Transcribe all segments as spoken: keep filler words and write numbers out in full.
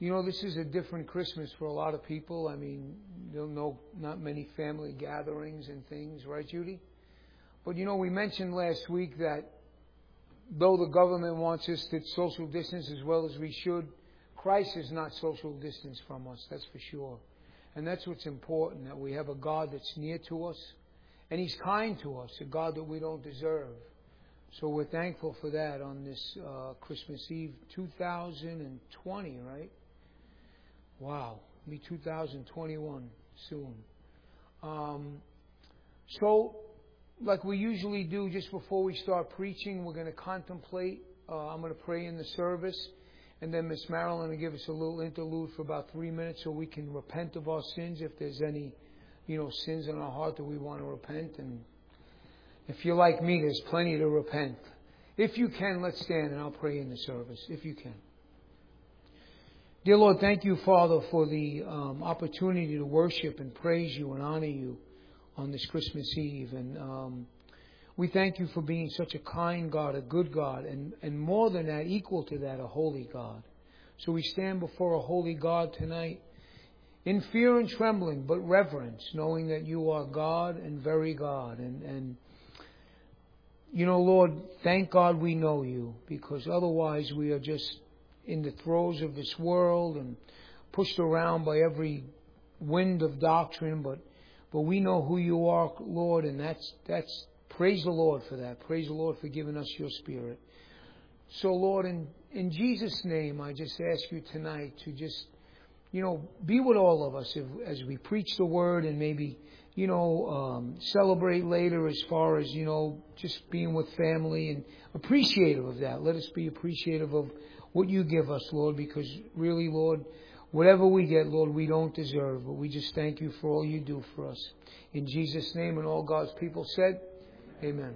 You know, this is a different Christmas for a lot of people. I mean, there'll no not many family gatherings and things, right, Judy? But you know, we mentioned last week that though the government wants us to social distance as well as we should, Christ is not social distance from us, that's for sure. And that's what's important, that we have a God that's near to us, and He's kind to us, a God that we don't deserve. So we're thankful for that on this uh, Christmas Eve, two thousand twenty, right? Wow, it'll be two thousand twenty-one soon. Um, so, like we usually do, just before we start preaching, we're going to contemplate. Uh, I'm going to pray in the service, and then Miss Marilyn will give us a little interlude for about three minutes, so we can repent of our sins if there's any, you know, sins in our heart that we want to repent. And if you're like me, there's plenty to repent. If you can, let's stand and I'll pray in the service, if you can. Dear Lord, thank you, Father, for the um, opportunity to worship and praise you and honor you on this Christmas Eve. And um, we thank you for being such a kind God, a good God, and, and more than that, equal to that, a holy God. So we stand before a holy God tonight in fear and trembling, but reverence, knowing that you are God and very God. And, and you know, Lord, thank God we know you, because otherwise we are just in the throes of this world and pushed around by every wind of doctrine, but but we know who you are, Lord, and that's that's praise the Lord for that. Praise the Lord for giving us your Spirit. So, Lord, in in Jesus' name, I just ask you tonight to just, you know, be with all of us if, as we preach the word, and maybe, you know, um, celebrate later as far as, you know, just being with family, and appreciative of that. Let us be appreciative of what you give us, Lord, because really, Lord, whatever we get, Lord, we don't deserve, but we just thank you for all you do for us. In Jesus' name, and all God's people said, amen.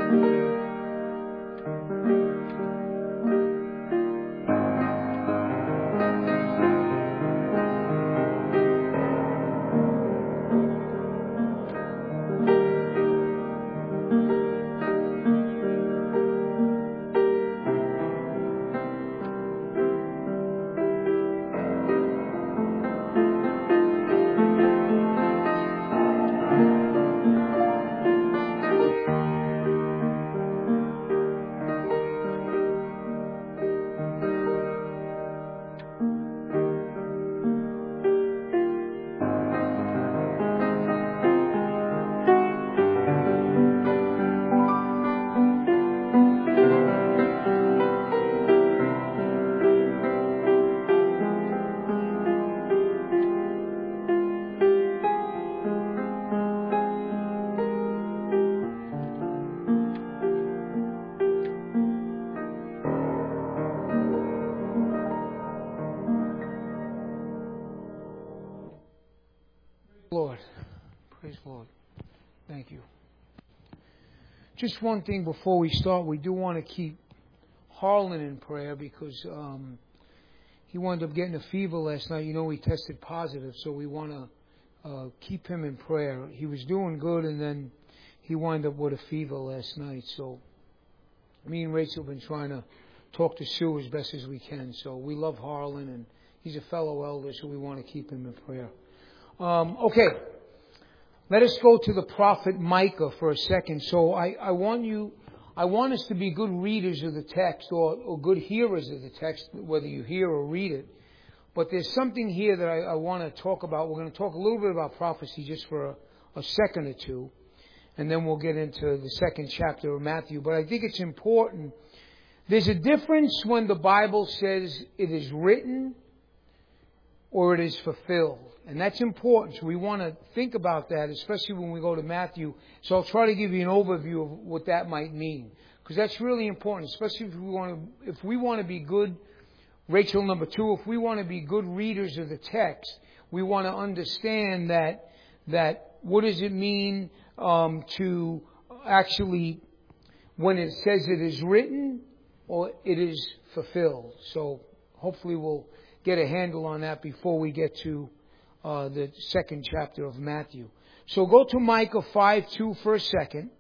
Lord. Praise the Lord. Thank you. Just one thing before we start, we do want to keep Harlan in prayer because um, he wound up getting a fever last night. You know, he tested positive, so we want to uh, keep him in prayer. He was doing good, and then he wound up with a fever last night. So me and Rachel have been trying to talk to Sue as best as we can. So we love Harlan, and he's a fellow elder, so we want to keep him in prayer. Um, okay, let us go to the prophet Micah for a second. So I, I want you, I want us to be good readers of the text or, or good hearers of the text, whether you hear or read it. But there's something here that I, I want to talk about. We're going to talk a little bit about prophecy just for a, a second or two, and then we'll get into the second chapter of Matthew. But I think it's important. There's a difference when the Bible says it is written or it is fulfilled. And that's important. So we want to think about that, especially when we go to Matthew. So I'll try to give you an overview of what that might mean, because that's really important, especially if we want to, if we want to be good, Rachel number two, if we want to be good readers of the text, we want to understand that, that what does it mean um, to actually, when it says it is written or it is fulfilled. So hopefully we'll get a handle on that before we get to Uh, the second chapter of Matthew. So go to Micah five two for a second,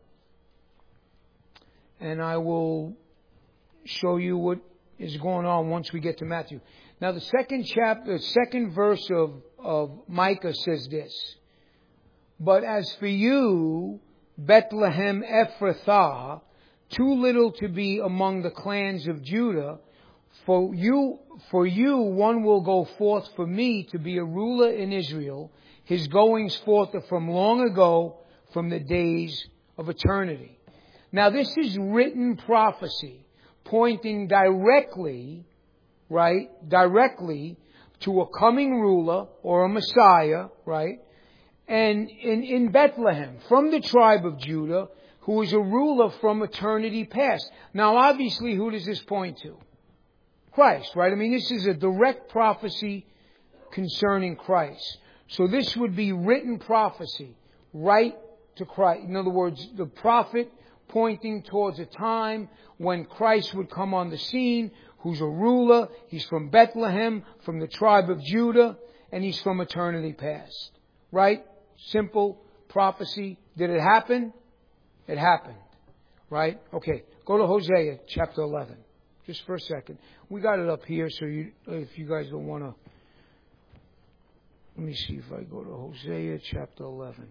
and I will show you what is going on once we get to Matthew. Now the second chapter, the second verse of, of Micah says this: "But as for you, Bethlehem Ephrathah, too little to be among the clans of Judah, For you, for you, one will go forth for me to be a ruler in Israel. His goings forth are from long ago, from the days of eternity." Now this is written prophecy, pointing directly, right, directly to a coming ruler or a Messiah, right, and in, in Bethlehem, from the tribe of Judah, who is a ruler from eternity past. Now obviously, who does this point to? Christ, right? I mean, this is a direct prophecy concerning Christ. So this would be written prophecy, right to Christ. In other words, the prophet pointing towards a time when Christ would come on the scene, who's a ruler. He's from Bethlehem, from the tribe of Judah, and he's from eternity past. Right? Simple prophecy. Did it happen? It happened. Right? Okay. Go to Hosea chapter eleven. Just for a second. We got it up here, so you, if you guys don't want to... Let me see if I go to Hosea chapter eleven.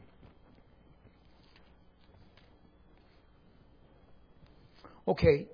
Okay.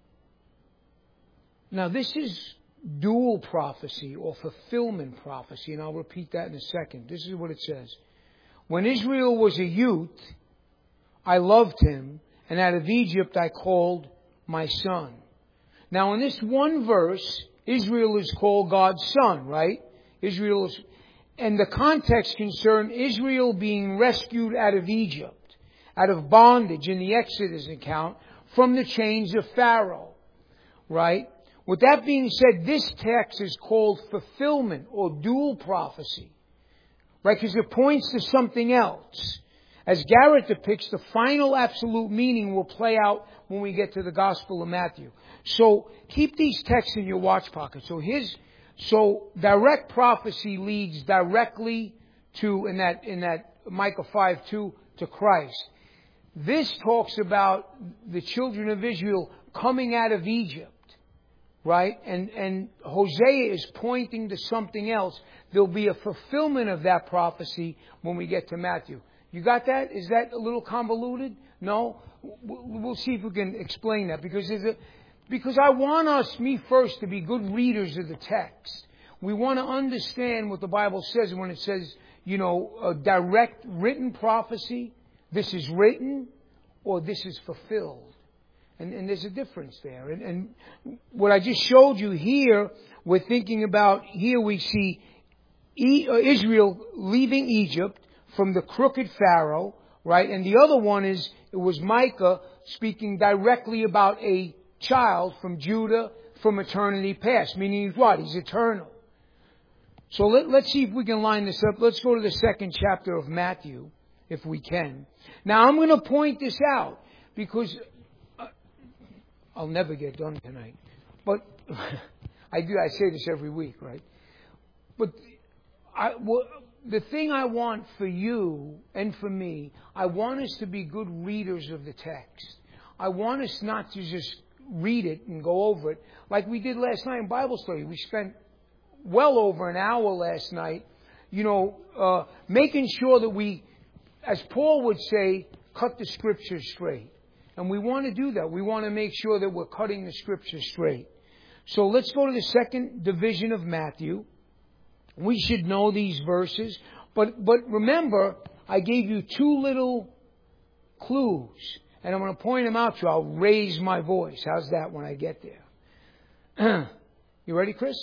Now this is dual prophecy or fulfillment prophecy, and I'll repeat that in a second. This is what it says. "When Israel was a youth, I loved him, and out of Egypt I called my son." Now, in this one verse, Israel is called God's son, right? Israel is, and the context concerned Israel being rescued out of Egypt, out of bondage in the Exodus account, from the chains of Pharaoh, right? With that being said, this text is called fulfillment or dual prophecy, right? Because it points to something else. As Garrett depicts, the final absolute meaning will play out when we get to the Gospel of Matthew. So keep these texts in your watch pocket. So his, so direct prophecy leads directly to, in that, in that Micah five two, to Christ. This talks about the children of Israel coming out of Egypt, right? And, and Hosea is pointing to something else. There'll be a fulfillment of that prophecy when we get to Matthew. You got that? Is that a little convoluted? No? We'll see if we can explain that. Because there's a, because I want us, me first, to be good readers of the text. We want to understand what the Bible says when it says, you know, a direct written prophecy. This is written or this is fulfilled. And, and there's a difference there. And, and what I just showed you here, we're thinking about, here we see e- uh, Israel leaving Egypt from the crooked Pharaoh, right? And the other one is, it was Micah speaking directly about a child from Judah from eternity past. Meaning he's what? He's eternal. So let, let's see if we can line this up. Let's go to the second chapter of Matthew, if we can. Now I'm going to point this out because uh, I'll never get done tonight. But I do. I say this every week, right? But I, well, the thing I want for you and for me, I want us to be good readers of the text. I want us not to just read it and go over it like we did last night in Bible study. We spent well over an hour last night, you know, uh, making sure that we, as Paul would say, cut the Scriptures straight. And we want to do that. We want to make sure that we're cutting the Scriptures straight. So let's go to the second division of Matthew. We should know these verses. But, but remember, I gave you two little clues. And I'm going to point them out to you. I'll raise my voice. How's that when I get there? You ready, Chris?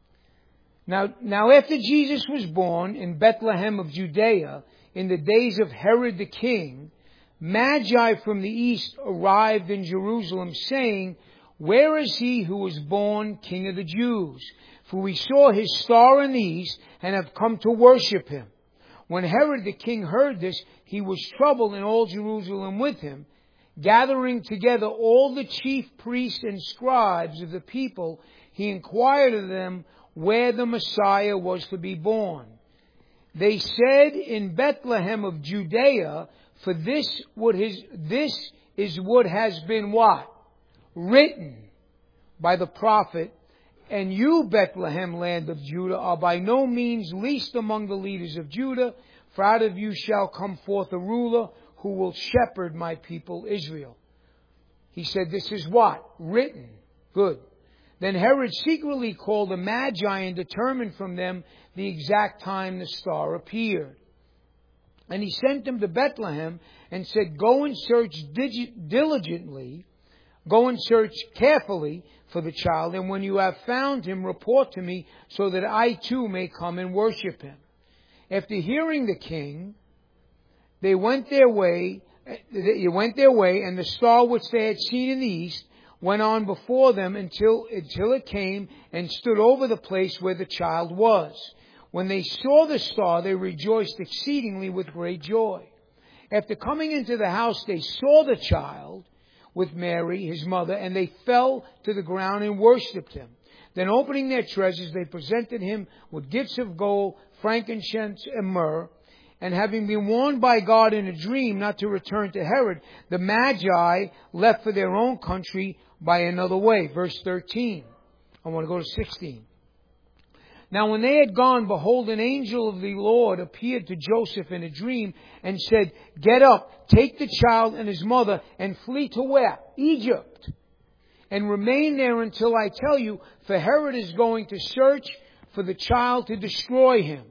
Now, now after Jesus was born in Bethlehem of Judea, in the days of Herod the king, Magi from the east arrived in Jerusalem, saying, "Where is he who was born King of the Jews? For we saw his star in the east and have come to worship him." When Herod the king heard this, he was troubled, and all Jerusalem with him. Gathering together all the chief priests and scribes of the people, he inquired of them where the Messiah was to be born. They said, "In Bethlehem of Judea, for this would his this is what has been what? Written by the prophet. And you, Bethlehem, land of Judah, are by no means least among the leaders of Judah, for out of you shall come forth a ruler who will shepherd my people Israel." He said, this is what? Written. Good. Then Herod secretly called the Magi and determined from them the exact time the star appeared. And he sent them to Bethlehem and said, "Go and search diligently, go and search carefully for the child, and when you have found him, report to me, so that I too may come and worship him." After hearing the king, they went their way, they went their way, and the star which they had seen in the east went on before them until, until it came and stood over the place where the child was. When they saw the star, they rejoiced exceedingly with great joy. After coming into the house, they saw the child with Mary, his mother, and they fell to the ground and worshipped him. Then opening their treasures, they presented him with gifts of gold, frankincense, and myrrh. And having been warned by God in a dream not to return to Herod, the Magi left for their own country by another way. Verse thirteen. I want to go to sixteen. Now when they had gone, behold, an angel of the Lord appeared to Joseph in a dream and said, "Get up, take the child and his mother and flee to where? Egypt. And remain there until I tell you, for Herod is going to search for the child to destroy him."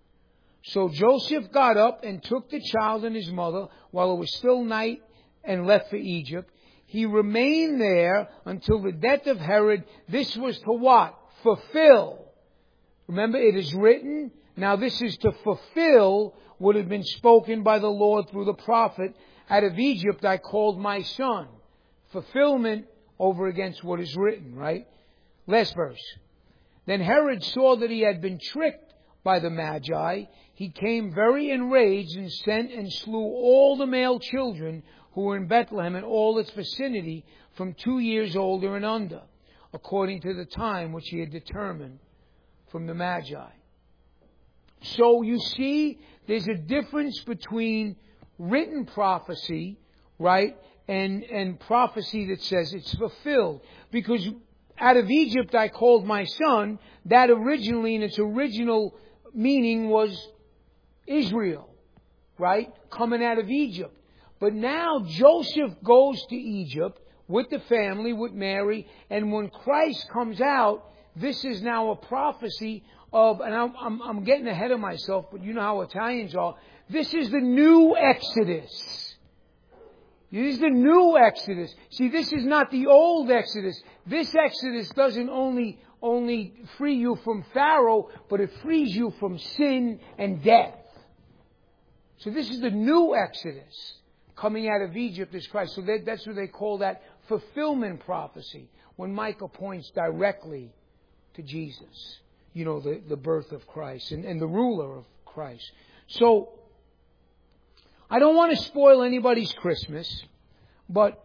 So Joseph got up and took the child and his mother while it was still night and left for Egypt. He remained there until the death of Herod. This was to what? Fulfill. Remember, it is written. Now this is to fulfill what had been spoken by the Lord through the prophet. "Out of Egypt I called my son." Fulfillment over against what is written, right? Last verse. Then Herod saw that he had been tricked by the Magi, he came very enraged and sent and slew all the male children who were in Bethlehem and all its vicinity from two years older and under, according to the time which he had determined from the Magi. So you see, there's a difference between written prophecy, right, and, and prophecy that says it's fulfilled. Because out of Egypt I called my son, that originally, in its original meaning, was Israel, right, coming out of Egypt. But now Joseph goes to Egypt with the family, with Mary, and when Christ comes out, this is now a prophecy of, and I'm, I'm, I'm getting ahead of myself, but you know how Italians are, this is the new Exodus. This is the new Exodus. See, this is not the old Exodus. This Exodus doesn't only, only free you from Pharaoh, but it frees you from sin and death. So this is the new Exodus. Coming out of Egypt is Christ. So that, that's what they call that fulfillment prophecy, when Micah points directly to Jesus. You know, the, the birth of Christ and, and the ruler of Christ. So, I don't want to spoil anybody's Christmas, but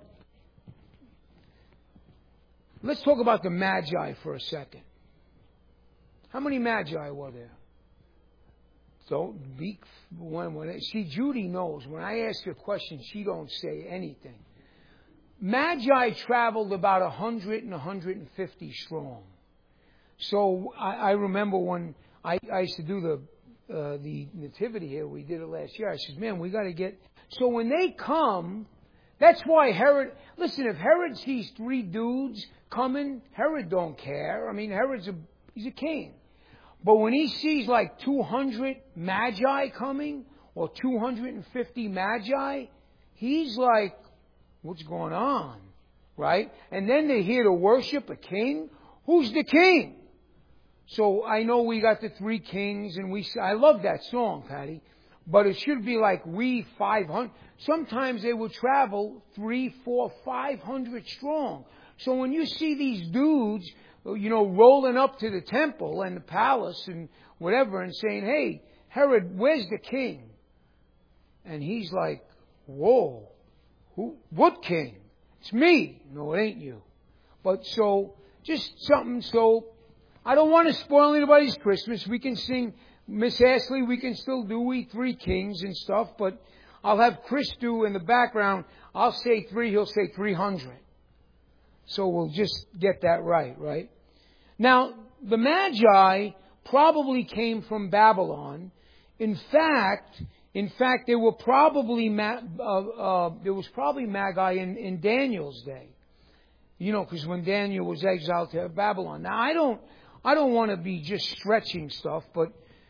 let's talk about the Magi for a second. How many Magi were there? So, be, when, when, see, Judy knows. When I ask her a question, she don't say anything. Magi traveled about one hundred and one hundred fifty strong. So I, I remember when I, I used to do the uh, the nativity here, we did it last year. I said, man, we got to get... So when they come, that's why Herod... Listen, if Herod sees three dudes coming, Herod don't care. I mean, Herod's a he's a king. But when he sees like two hundred Magi coming, or two hundred fifty Magi, he's like, what's going on? Right? And then they hear to worship a king. Who's the king? So I know we got the three kings, and we. I love that song, Patty. But it should be like we five hundred. Sometimes they will travel three, four, five hundred strong. So when you see these dudes, you know, rolling up to the temple and the palace and whatever, and saying, "Hey, Herod, where's the king?" And he's like, "Whoa, who? What king? It's me." No, it ain't you. But so just something so. I don't want to spoil anybody's Christmas. We can sing Miss Ashley. We can still do We Three Kings and stuff. But I'll have Chris do in the background. I'll say three. He'll say three hundred. So we'll just get that right, right? Now, the Magi probably came from Babylon. In fact, in fact, there were probably uh, uh, there was probably Magi in, in Daniel's day. You know, because when Daniel was exiled to Babylon. Now, I don't. I don't want to be just stretching stuff, but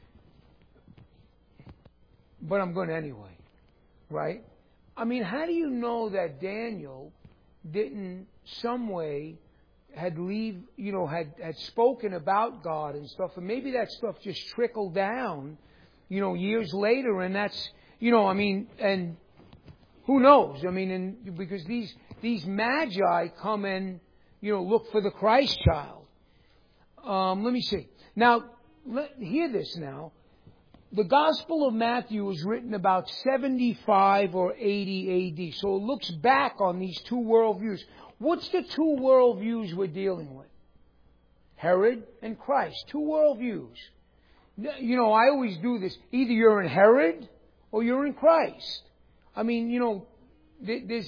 but I'm going to anyway, right? I mean, how do you know that Daniel didn't some way had leave, you know, had, had spoken about God and stuff, and maybe that stuff just trickled down, you know, years later, and that's, you know, I mean, and who knows? I mean, and because these these Magi come and, you know, look for the Christ child. Um, let me see. Now, let, hear this now. The Gospel of Matthew was written about seventy-five or eighty A D. So it looks back on these two worldviews. What's the two worldviews we're dealing with? Herod and Christ. Two worldviews. You know, I always do this. Either you're in Herod or you're in Christ. I mean, you know, there's...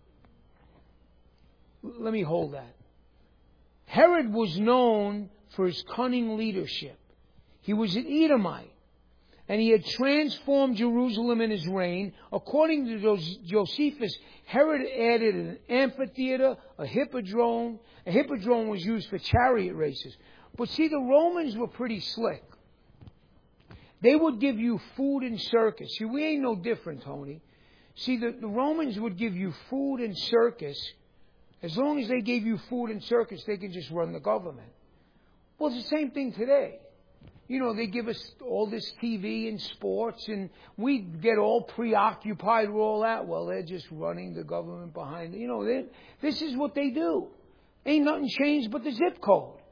Let me hold that. Herod was known for his cunning leadership. He was an Edomite, and he had transformed Jerusalem in his reign. According to Josephus, Herod added an amphitheater, a hippodrome. A hippodrome was used for chariot races. But see, the Romans were pretty slick. They would give you food and circus. See, we ain't no different, Tony. See, the, the Romans would give you food and circus. As long as they gave you food and circus, they could just run the government. Well, it's the same thing today. You know, they give us all this T V and sports, and we get all preoccupied with all that. Well, they're just running the government behind. You know, this is what they do. Ain't nothing changed but the zip code.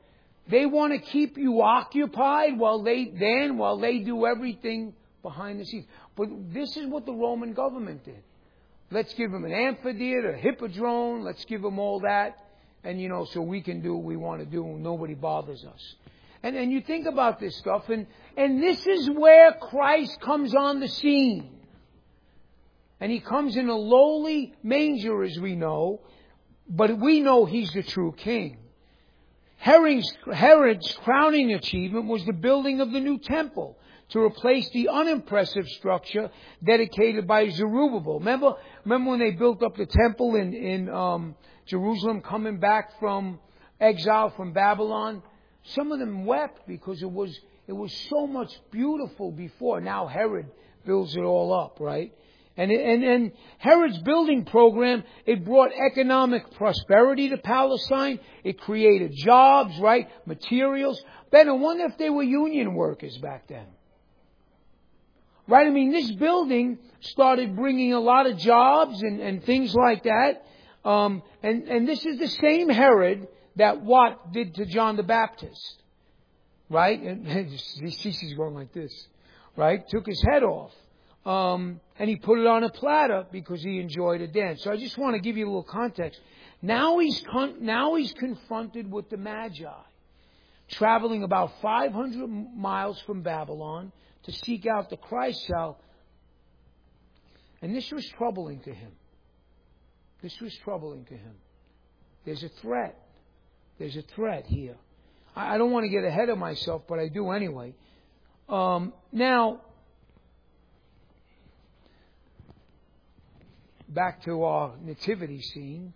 They want to keep you occupied while they then while they do everything behind the scenes. But this is what the Roman government did. Let's give them an amphitheater, a hippodrome. Let's give them all that. And, you know, so we can do what we want to do and nobody bothers us. And, and you think about this stuff. And, and this is where Christ comes on the scene. And He comes in a lowly manger, as we know. But we know He's the true King. Herod's, Herod's crowning achievement was the building of the new temple to replace the unimpressive structure dedicated by Zerubbabel. Remember, remember when they built up the temple in, in um, Jerusalem, coming back from exile from Babylon? Some of them wept because it was it was so much beautiful before. Now Herod builds it all up, right? And, and, and Herod's building program, it brought economic prosperity to Palestine. It created jobs, right? Materials. Ben, I wonder if they were union workers back then. Right? I mean, this building started bringing a lot of jobs and, and things like that. Um, and, and this is the same Herod that what did to John the Baptist. Right? And Cece's going like this. Right? Took his head off. Um, and he put it on a platter because he enjoyed a dance. So I just want to give you a little context. Now he's con- now he's confronted with the Magi, traveling about five hundred miles from Babylon to seek out the Christ child. And this was troubling to him. This was troubling to him. There's a threat. There's a threat here. I, I don't want to get ahead of myself, but I do anyway. Um, now, back to our nativity scene.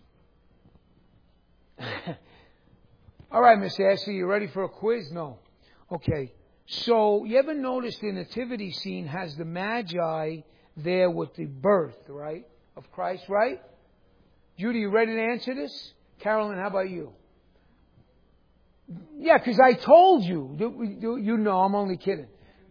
All right, Miss Ashley, you ready for a quiz? No. Okay. So, you ever notice the nativity scene has the Magi there with the birth, right, of Christ, right? Judy, you ready to answer this? Carolyn, how about you? Yeah, because I told you. You know, I'm only kidding.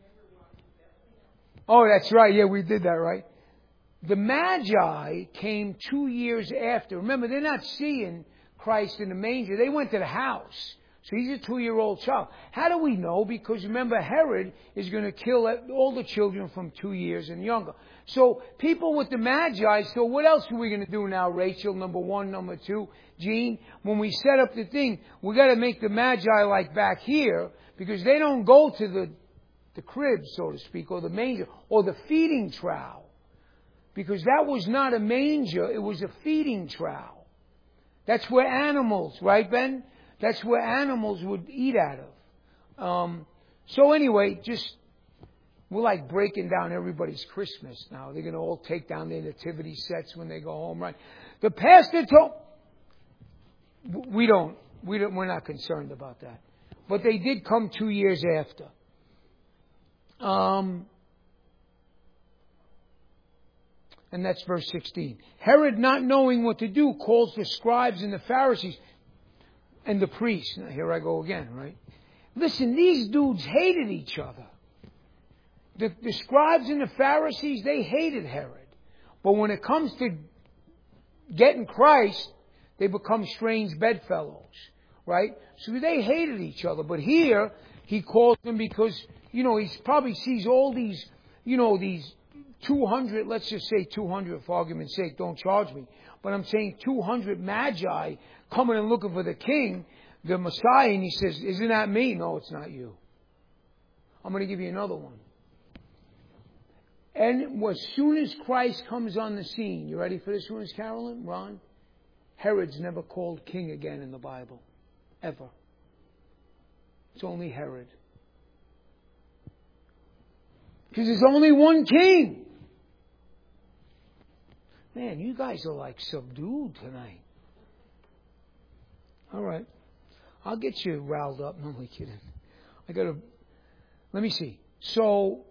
Oh, that's right. Yeah, we did that, right? The Magi came two years after. Remember, they're not seeing Christ in the manger. They went to the house. So he's a two-year-old child. How do we know? Because remember, Herod is going to kill all the children from two years and younger. So people with the Magi, so what else are we going to do now, Rachel? Number one, number two, Gene? When we set up the thing, we got to make the Magi like back here because they don't go to the, the crib, so to speak, or the manger, or the feeding trough. Because that was not a manger, it was a feeding trough. That's where animals, right, Ben? That's where animals would eat out of. Um, so anyway, just, we're like breaking down everybody's Christmas now. They're going to all take down their nativity sets when they go home, right? The pastor told, we don't, we don't, we're not concerned about that. But they did come two years after. Um, And that's verse sixteen. Herod, not knowing what to do, calls the scribes and the Pharisees and the priests. Now, here I go again, right? Listen, these dudes hated each other. The, the scribes and the Pharisees, they hated Herod. But when it comes to getting Christ, they become strange bedfellows, right? So they hated each other. But here, he calls them because, you know, he probably sees all these, you know, these two hundred, let's just say two hundred for argument's sake, don't charge me. But I'm saying two hundred Magi coming and looking for the king, the Messiah, and he says, isn't that me? No, it's not you. I'm going to give you another one. And as soon as Christ comes on the scene, you ready for this one, Carolyn, Ron? Herod's never called king again in the Bible. Ever. It's only Herod. Because there's only one king. Man, you guys are like subdued tonight. All right. I'll get you riled up. No, I'm only kidding. I got to... Let me see. So,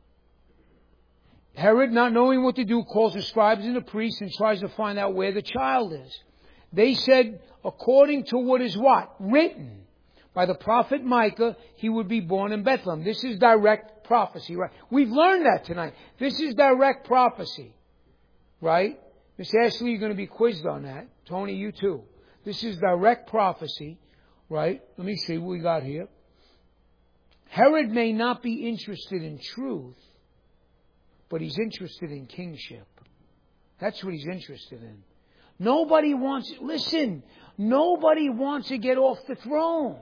Herod, not knowing what to do, calls the scribes and the priests and tries to find out where the child is. They said, according to what is what? Written by the prophet Micah, he would be born in Bethlehem. This is direct prophecy, right? We've learned that tonight. This is direct prophecy, right? Miss Ashley, you're going to be quizzed on that. Tony, you too. This is direct prophecy. Right? Let me see what we got here. Herod may not be interested in truth, but he's interested in kingship. That's what he's interested in. Nobody wants, listen, nobody wants to get off the throne.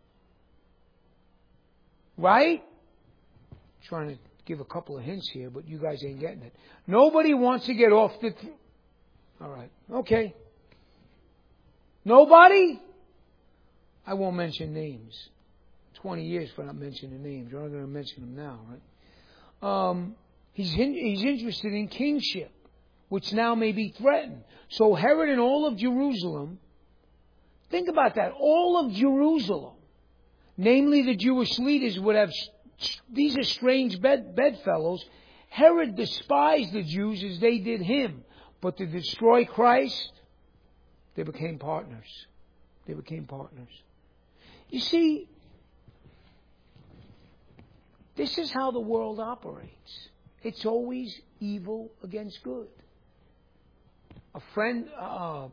Right? Trying to give a couple of hints here, but you guys ain't getting it. Nobody wants to get off the throne. All right. Okay. Nobody? I won't mention names. Twenty years for not mentioning names. You're not going to mention them now, right? Um, he's in, he's interested in kingship, which now may be threatened. So Herod and all of Jerusalem, think about that. All of Jerusalem, namely the Jewish leaders, would have, these are strange bed, bedfellows. Herod despised the Jews as they did him. But to destroy Christ, they became partners. They became partners. You see, this is how the world operates. It's always evil against good. A friend, uh,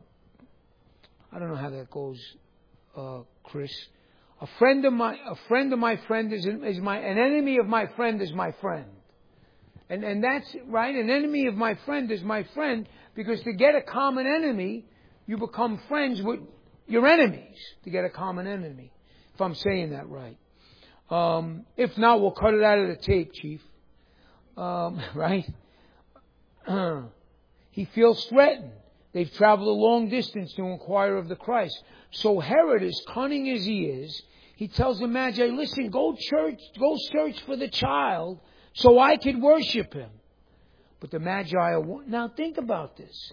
I don't know how that goes, uh, Chris. A friend of my, a friend of my friend is, is my, an enemy of my friend is my friend. And, and that's right. An enemy of my friend is my friend, because to get a common enemy, you become friends with your enemies to get a common enemy. If I'm saying that right. Um, if not, we'll cut it out of the tape, Chief. Um, right? Uh, he feels threatened. They've traveled a long distance to inquire of the Christ. So Herod, as cunning as he is, he tells the Magi, listen, go church, go search for the child so I could worship him. But the Magi are... Now think about this.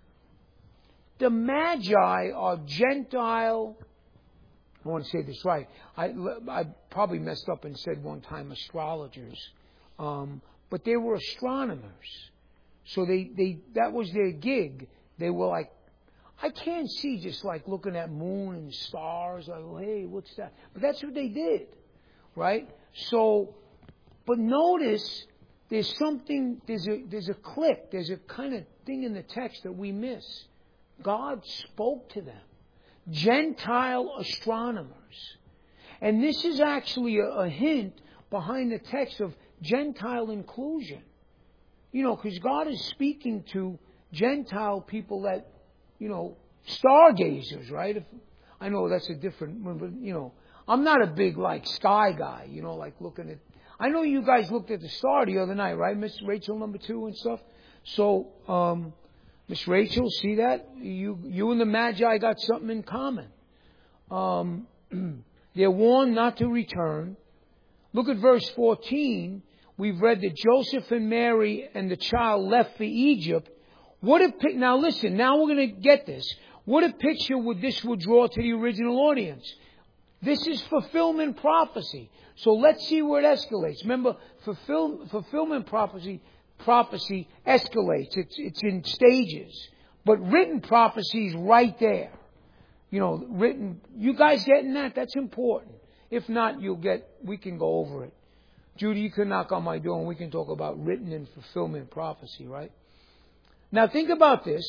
The Magi are Gentile... I want to say this right. I, I probably messed up and said one time astrologers. Um, but they were astronomers. So they, they that was their gig. They were like... I can't see just like looking at moon and stars. Like, oh, hey, what's that? But that's what they did. Right? So... But notice, there's something, there's a, there's a click, there's a kind of thing in the text that we miss. God spoke to them. Gentile astronomers. And this is actually a, a hint behind the text of Gentile inclusion. You know, because God is speaking to Gentile people that, you know, stargazers, right? If, I know that's a different, but, you know, I'm not a big, like, sky guy, you know, like looking at... I know you guys looked at the star the other night, right? Miss Rachel number two and stuff. So, um, Miss Rachel, see that? You, you and the Magi got something in common. Um, they're warned not to return. Look at verse fourteen. We've read that Joseph and Mary and the child left for Egypt. What a, now listen, now we're going to get this. What a picture would this would draw to the original audience. This is fulfillment prophecy. So let's see where it escalates. Remember, fulfill, fulfillment prophecy prophecy escalates. It's, it's in stages. But written prophecy is right there. You know, written. You guys getting that? That's important. If not, you'll get, we can go over it. Judy, you can knock on my door and we can talk about written and fulfillment prophecy, right? Now think about this.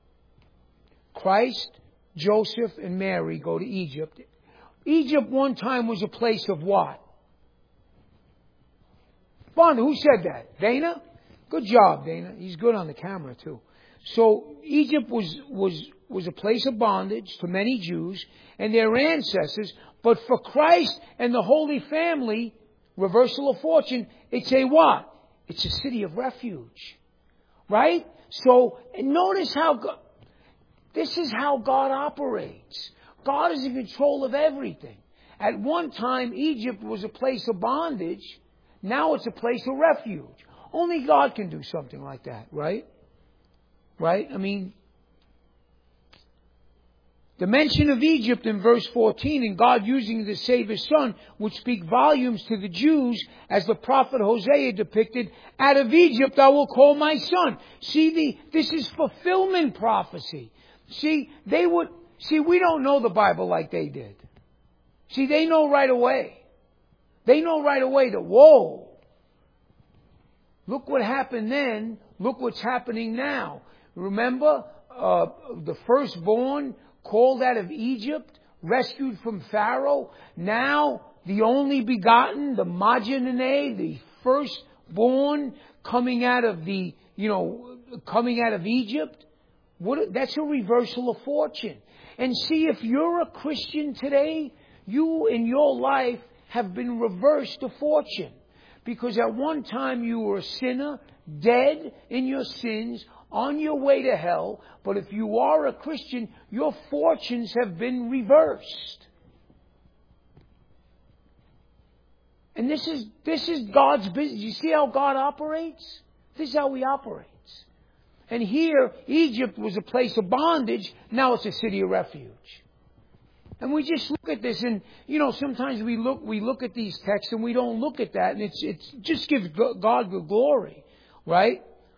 Christ, Joseph, and Mary go to Egypt. Egypt one time was a place of what? Bond, who said that? Dana? Good job, Dana. He's good on the camera too. So Egypt was, was, was a place of bondage to many Jews and their ancestors. But for Christ and the Holy Family, reversal of fortune, it's a what? It's a city of refuge. Right? So notice how God, this is how God operates. God is in control of everything. At one time, Egypt was a place of bondage. Now it's a place of refuge. Only God can do something like that, right? Right? I mean, the mention of Egypt in verse fourteen and God using to save His Son would speak volumes to the Jews as the prophet Hosea depicted, out of Egypt I will call my son. See, the, this is fulfillment prophecy. See, they would... See, we don't know the Bible like they did. See, they know right away. They know right away that, whoa, look what happened then. Look what's happening now. Remember, uh, the firstborn called out of Egypt rescued from Pharaoh. Now, the only begotten, the Majanane, the firstborn coming out of the, you know, coming out of Egypt. What, that's a reversal of fortune. And see, if you're a Christian today, you in your life have been reversed to fortune. Because at one time you were a sinner, dead in your sins, on your way to hell. But if you are a Christian, your fortunes have been reversed. And this is, this is God's business. You see how God operates? This is how He operates. And here, Egypt was a place of bondage. Now it's a city of refuge. And we just look at this, and you know, sometimes we look we look at these texts and we don't look at that, and it's it's just gives God the glory, right?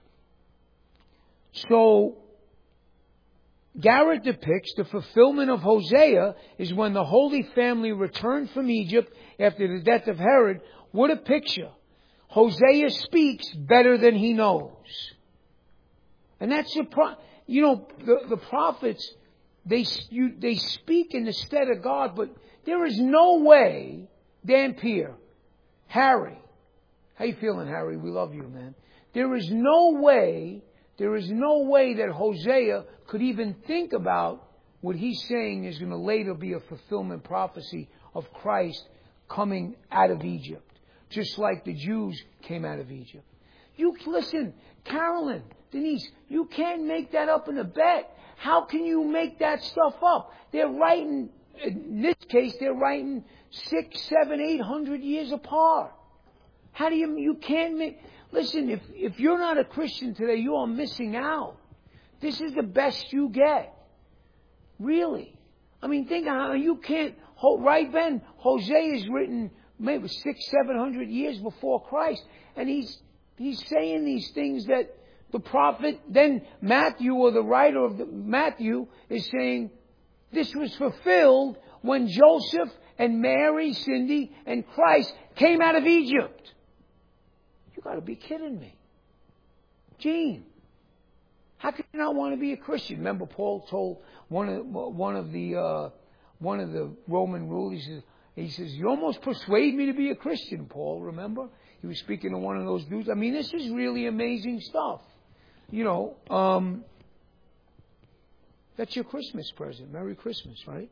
So Garrett depicts the fulfillment of Hosea is when the Holy Family returned from Egypt after the death of Herod. What a picture! Hosea speaks better than he knows, and that's the pro- you know the the prophets. They you, they speak in the stead of God, but there is no way, Dan Pierre, Harry, how you feeling, Harry? We love you, man. There is no way, there is no way that Hosea could even think about what he's saying is going to later be a fulfillment prophecy of Christ coming out of Egypt, just like the Jews came out of Egypt. You listen, Carolyn, Denise, you can't make that up in a bet. How can you make that stuff up? They're writing, in this case, they're writing six, seven, eight hundred years apart. How do you, you can't make, listen, if, if you're not a Christian today, you are missing out. This is the best you get. Really. I mean, think how you can't, right, Ben? Hosea is written maybe six, seven hundred years before Christ. And he's, he's saying these things that the prophet, then Matthew, or the writer of the, Matthew, is saying this was fulfilled when Joseph and Mary, Cindy, and Christ came out of Egypt. You got to be kidding me. Gene, how can you not want to be a Christian? Remember, Paul told one of one of the uh, one of the Roman rulers. He says, he says, "You almost persuade me to be a Christian." Paul, remember, he was speaking to one of those dudes. I mean, this is really amazing stuff. You know, um, that's your Christmas present. Merry Christmas, right?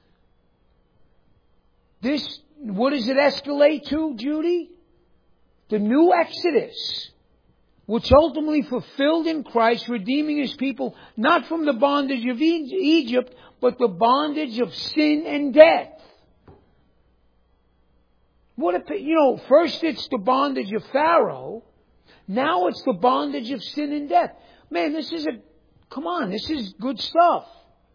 This, what does it escalate to, Judy? The new Exodus, which ultimately fulfilled in Christ, redeeming His people, not from the bondage of Egypt, but the bondage of sin and death. What a, you know, first it's the bondage of Pharaoh. Now it's the bondage of sin and death. Man, this is a, come on, this is good stuff.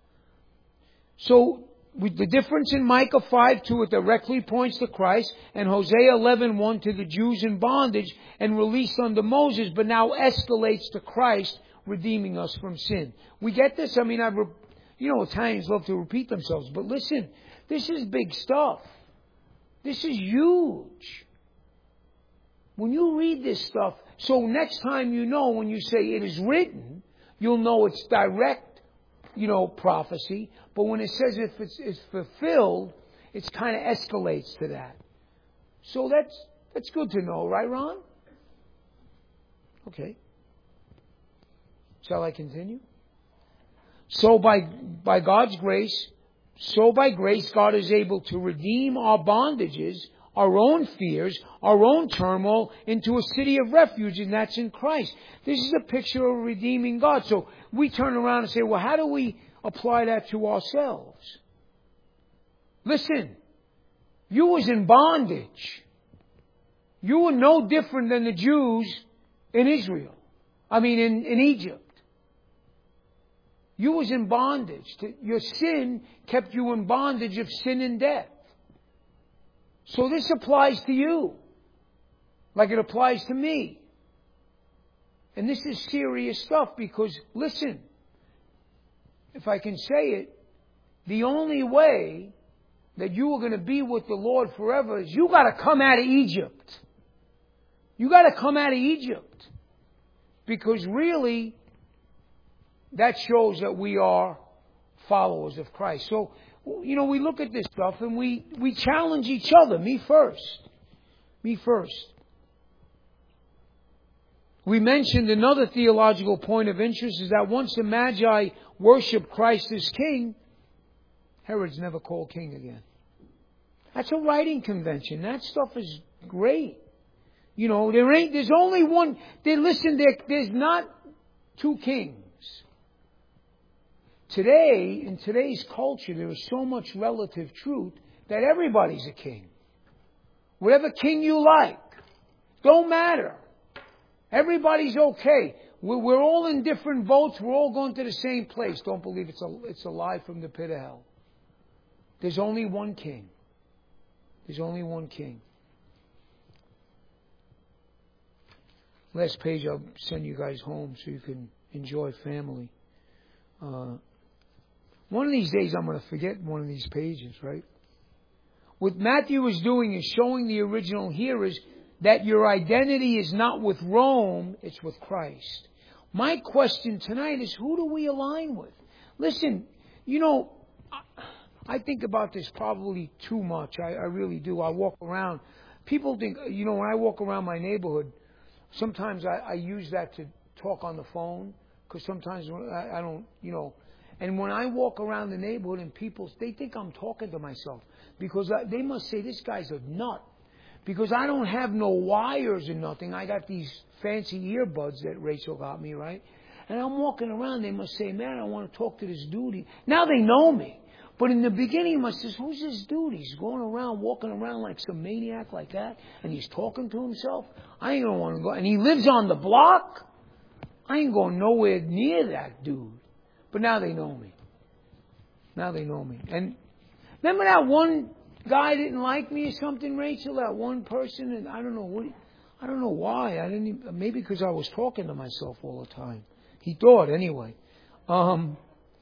So, with the difference in Micah five two, it directly points to Christ, and Hosea eleven one to the Jews in bondage and released under Moses, but now escalates to Christ redeeming us from sin. We get this? I mean, I, you know, Italians love to repeat themselves, but listen, this is big stuff. This is huge. When you read this stuff, so next time you know, when you say it is written, you'll know it's direct, you know, prophecy. But when it says if it's, it's fulfilled, it kind of escalates to that. So that's that's good to know, right, Ron? Okay. Shall I continue? So by by God's grace, so by grace, God is able to redeem our bondages, our own fears, our own turmoil into a city of refuge, and that's in Christ. This is a picture of redeeming God. So we turn around and say, well, how do we apply that to ourselves? Listen, you was in bondage. You were no different than the Jews in Israel. I mean, in, in Egypt. You was in bondage. Your sin kept you in bondage of sin and death. So this applies to you, like it applies to me. And this is serious stuff because, listen, if I can say it, the only way that you are going to be with the Lord forever is you got to come out of Egypt. You got to come out of Egypt. Because really, that shows that we are followers of Christ. So, you know, we look at this stuff and we, we challenge each other. Me first. Me first. We mentioned another theological point of interest is that once the Magi worshiped Christ as king, Herod's never called king again. That's a writing convention. That stuff is great. You know, there ain't, there's only one, they listen, there, there's not two kings. Today, in today's culture, there is so much relative truth that everybody's a king. Whatever king you like. Don't matter. Everybody's okay. We're, we're all in different boats. We're all going to the same place. Don't believe it's a, it's a lie from the pit of hell. There's only one king. There's only one king. Last page, I'll send you guys home so you can enjoy family. Uh, one of these days, I'm going to forget one of these pages, right? What Matthew is doing is showing the original hearers that your identity is not with Rome, it's with Christ. My question tonight is, who do we align with? Listen, you know, I think about this probably too much. I, I really do. I walk around. People think, you know, when I walk around my neighborhood, sometimes I, I use that to talk on the phone, because sometimes I, I don't, you know. And when I walk around the neighborhood and people, they think I'm talking to myself, because I, they must say, this guy's a nut. Because I don't have no wires or nothing. I got these fancy earbuds that Rachel got me, right? And I'm walking around, they must say, man, I want to talk to this dude. Now they know me. But in the beginning, he must say, who's this dude? He's going around, walking around like some maniac like that, and he's talking to himself. I ain't going to want to go. And he lives on the block. I ain't going nowhere near that dude. But now they know me. Now they know me. And remember that one guy didn't like me or something, Rachel? That one person, and I don't know what. I don't know why. I didn't. Even, maybe because I was talking to myself all the time. He thought anyway. Um,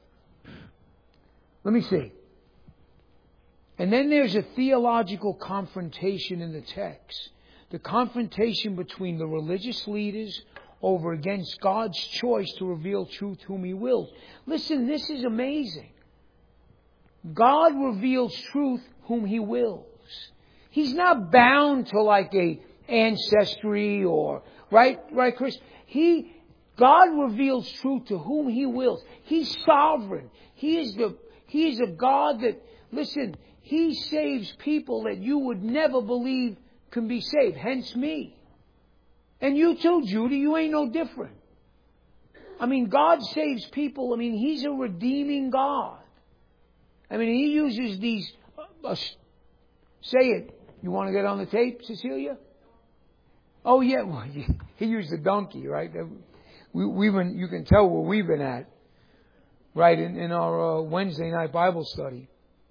let me see. And then there's a theological confrontation in the text. The confrontation between the religious leaders over against God's choice to reveal truth whom He wills. Listen, this is amazing. God reveals truth whom He wills. He's not bound to like a ancestry or, right, right, Chris? He, God reveals truth to whom He wills. He's sovereign. He is the, He is a God that, listen, He saves people that you would never believe can be saved. Hence me. And you too, Judy, you ain't no different. I mean, God saves people. I mean, He's a redeeming God. I mean, He uses these, uh, uh, say it. You want to get on the tape, Cecilia? Oh, yeah. Well, he used the donkey, right? We, we've been, you can tell where we've been at, right, in, in our uh, Wednesday night Bible study.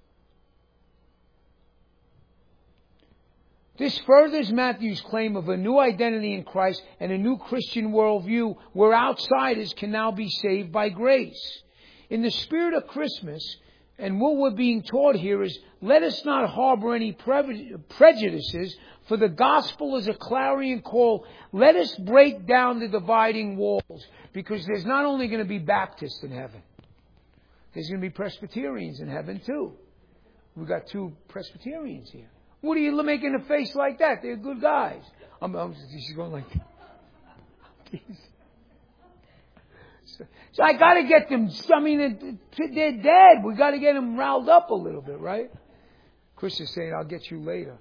This furthers Matthew's claim of a new identity in Christ and a new Christian worldview where outsiders can now be saved by grace. In the spirit of Christmas, and what we're being taught here is, let us not harbor any pre- prejudices, for the gospel is a clarion call. Let us break down the dividing walls, because there's not only going to be Baptists in heaven, there's going to be Presbyterians in heaven too. We've got two Presbyterians here. What are you making a face like that? They're good guys. I'm, I'm she's going like that. so, so I got to get them. I mean, they're dead. We got to get them riled up a little bit, right? Chris is saying, "I'll get you later."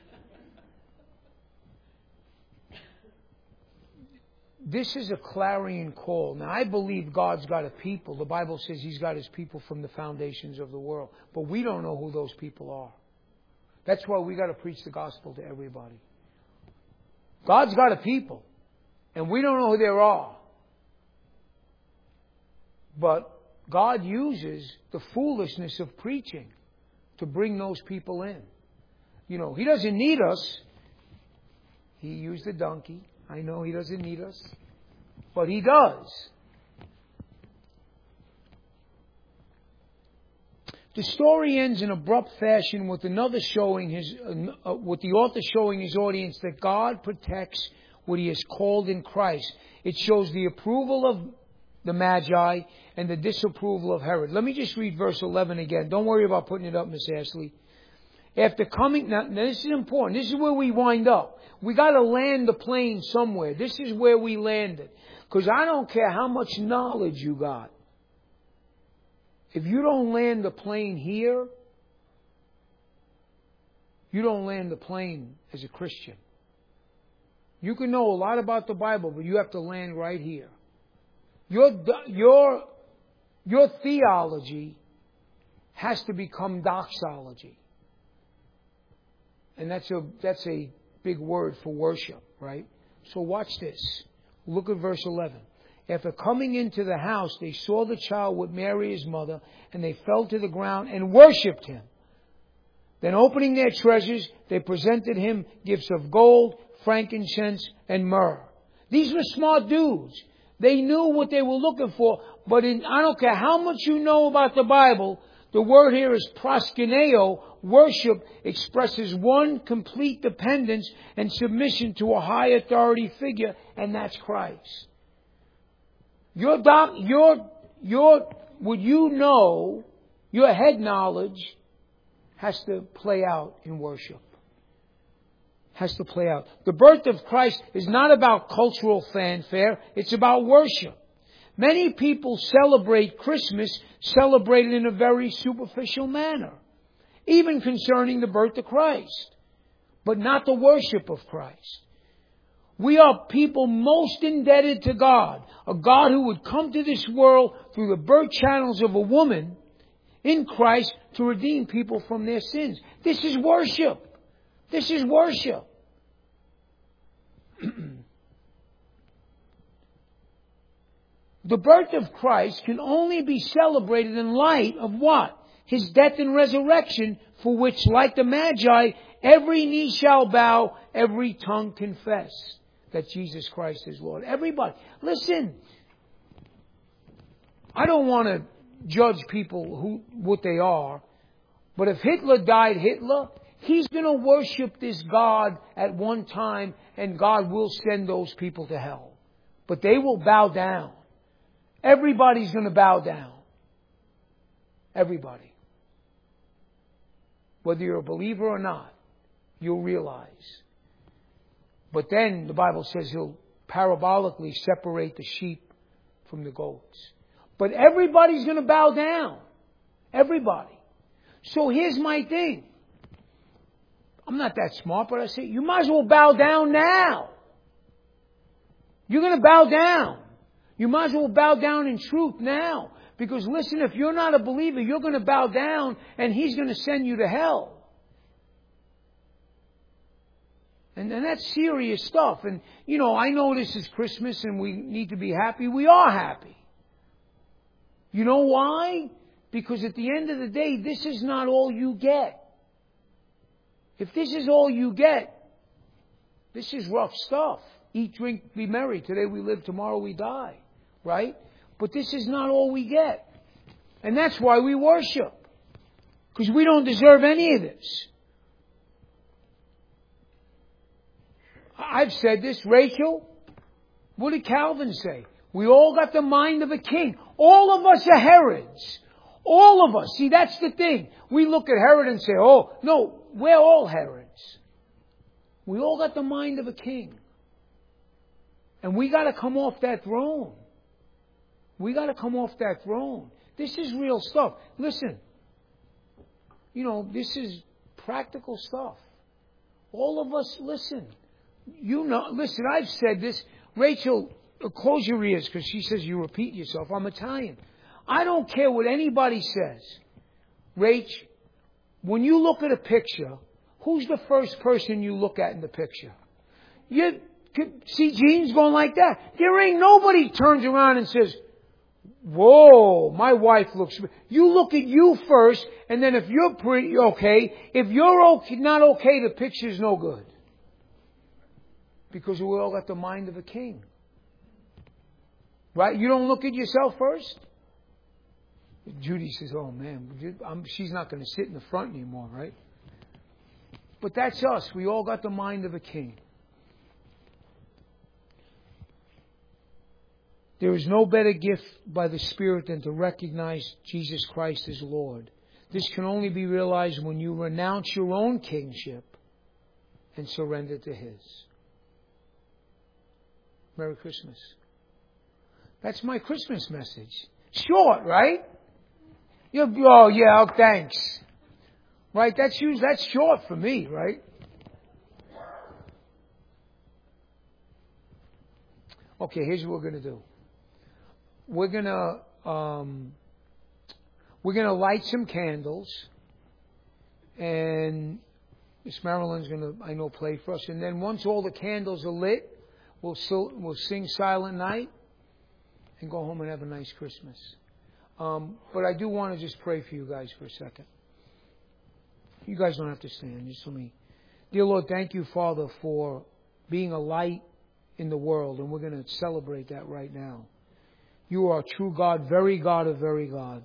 This is a clarion call. Now, I believe God's got a people. The Bible says He's got His people from the foundations of the world, but we don't know who those people are. That's why we got to preach the gospel to everybody. God's got a people, and we don't know who they are. But God uses the foolishness of preaching to bring those people in. You know, He doesn't need us. He used a donkey. I know He doesn't need us, but He does. The story ends in abrupt fashion with another showing his, uh, with the author showing his audience that God protects what He has called in Christ. It shows the approval of the Magi, and the disapproval of Herod. Let me just read verse eleven again. Don't worry about putting it up, Miss Ashley. After coming, now, now this is important. This is where we wind up. We got to land the plane somewhere. This is where we landed. Because I don't care how much knowledge you got. If you don't land the plane here, you don't land the plane as a Christian. You can know a lot about the Bible, but you have to land right here. Your, your, your theology has to become doxology. And that's a, that's a big word for worship, right? So watch this. Look at verse eleven. After coming into the house, they saw the child with Mary his mother, and they fell to the ground and worshipped him. Then opening their treasures, they presented him gifts of gold, frankincense, and myrrh. These were smart dudes. They knew what they were looking for, but in, I don't care how much you know about the Bible, the word here is proskuneo. Worship expresses one complete dependence and submission to a high authority figure, and that's Christ. Your doc, your, your, what you know, your head knowledge has to play out in worship. Has to play out. The birth of Christ is not about cultural fanfare. It's about worship. Many people celebrate Christmas, celebrated in a very superficial manner, even concerning the birth of Christ, but not the worship of Christ. We are people most indebted to God, a God who would come to this world through the birth channels of a woman in Christ to redeem people from their sins. This is worship. This is worship. The birth of Christ can only be celebrated in light of what? His death and resurrection, for which, like the Magi, every knee shall bow, every tongue confess that Jesus Christ is Lord. Everybody. Listen, I don't want to judge people who what they are, but if Hitler died Hitler, he's going to worship this God at one time, and God will send those people to hell. But they will bow down. Everybody's going to bow down. Everybody. Whether you're a believer or not, you'll realize. But then the Bible says he'll parabolically separate the sheep from the goats. But everybody's going to bow down. Everybody. So here's my thing. I'm not that smart, but I say, you might as well bow down now. You're going to bow down. You might as well bow down in truth now. Because listen, if you're not a believer, you're going to bow down and He's going to send you to hell. And, and that's serious stuff. And, you know, I know this is Christmas and we need to be happy. We are happy. You know why? Because at the end of the day, this is not all you get. If this is all you get, this is rough stuff. Eat, drink, be merry. Today we live, tomorrow we die. Right? But this is not all we get. And that's why we worship. Because we don't deserve any of this. I've said this, Rachel. What did Calvin say? We all got the mind of a king. All of us are Herods. All of us. See, that's the thing. We look at Herod and say, oh, no, we're all Herods. We all got the mind of a king. And we got to come off that throne. We got to come off that throne. This is real stuff. Listen. You know, this is practical stuff. All of us, listen. You know, listen, I've said this. Rachel, close your ears because she says you repeat yourself. I'm Italian. I don't care what anybody says. Rach, when you look at a picture, who's the first person you look at in the picture? You see jeans going like that. There ain't nobody turns around and says, whoa, my wife looks... You look at you first, and then if you're pretty okay, if you're okay, not okay, the picture's no good. Because we all got the mind of a king. Right? You don't look at yourself first? Judy says, oh man, I'm, she's not going to sit in the front anymore, right? But that's us. We all got the mind of a king. There is no better gift by the Spirit than to recognize Jesus Christ as Lord. This can only be realized when you renounce your own kingship and surrender to His. Merry Christmas. That's my Christmas message. Short, right? You're, oh, yeah, oh, thanks. Right? That's used, that's short for me, right? Okay, here's what we're going to do. We're going to um, we're going to light some candles, and Miss Marilyn's going to, I know, play for us. And then once all the candles are lit, we'll so, we'll sing Silent Night and go home and have a nice Christmas. Um, but I do want to just pray for you guys for a second. You guys don't have to stand. Just let me. Dear Lord, thank you, Father, for being a light in the world, and we're going to celebrate that right now. You are a true God, very God of very God.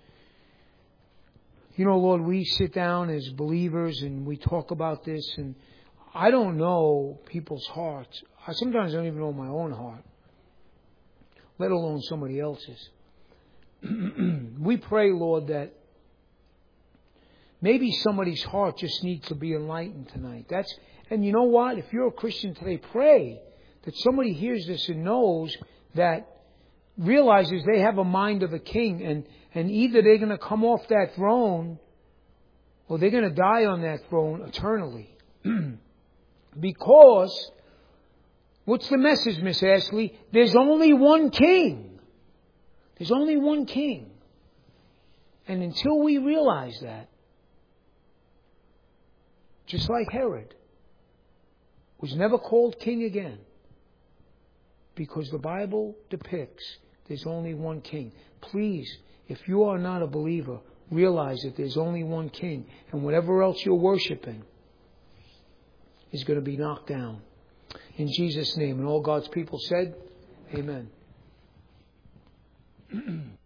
You know, Lord, we sit down as believers and we talk about this, and I don't know people's hearts. I sometimes don't even know my own heart, let alone somebody else's. We pray, Lord, that maybe somebody's heart just needs to be enlightened tonight. That's, and you know what? If you're a Christian today, pray that somebody hears this and knows that, realizes they have a mind of a king, and, and either they're going to come off that throne or they're going to die on that throne eternally. Because, what's the message, Miss Ashley? There's only one king. There's only one king. And until we realize that, just like Herod was never called king again, because the Bible depicts there's only one king. Please, if you are not a believer, realize that there's only one king, and whatever else you're worshiping is going to be knocked down. In Jesus' name. And all God's people said, Amen.